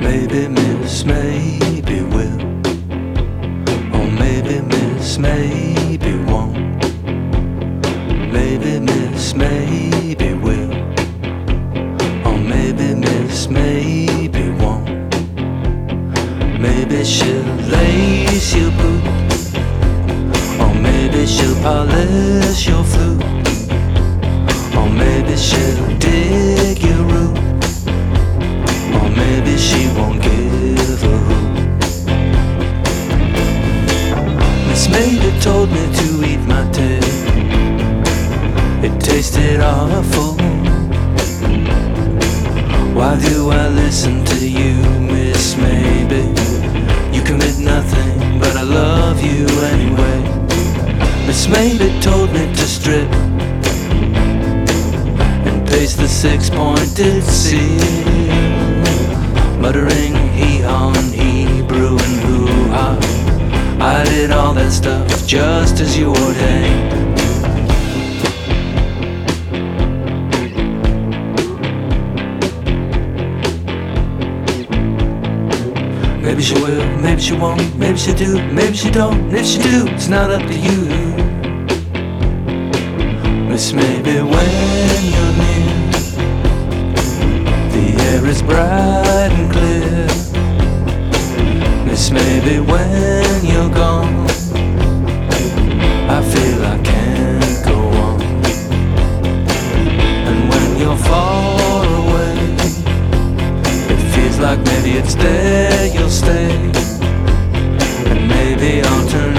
Maybe Miss Maybe will, or maybe Miss Maybe won't. Maybe Miss Maybe will, or maybe Miss Maybe won't. Maybe she'll lace your boot, or maybe she'll polish your flute, or maybe she'll dig your root, or maybe she won't give a hoot. Miss Maybe told me to eat my tail. It tasted awful. Why do I listen to you, Miss Maybe? You commit nothing, but I love you anyway. Miss Maybe told me to strip and paste the six-pointed seal, muttering hee-haw in Hebrew and hoo-ha. I did all that stuff just as you ordained. Maybe she will, maybe she won't, maybe she do, maybe she don't. And if she do, it's not up to you. Miss Maybe when you're near, the air is bright and clear. Miss Maybe when you're gone, I feel I can't go on. And when you're far away, it feels like maybe it's there you'll stay, and maybe I'll turn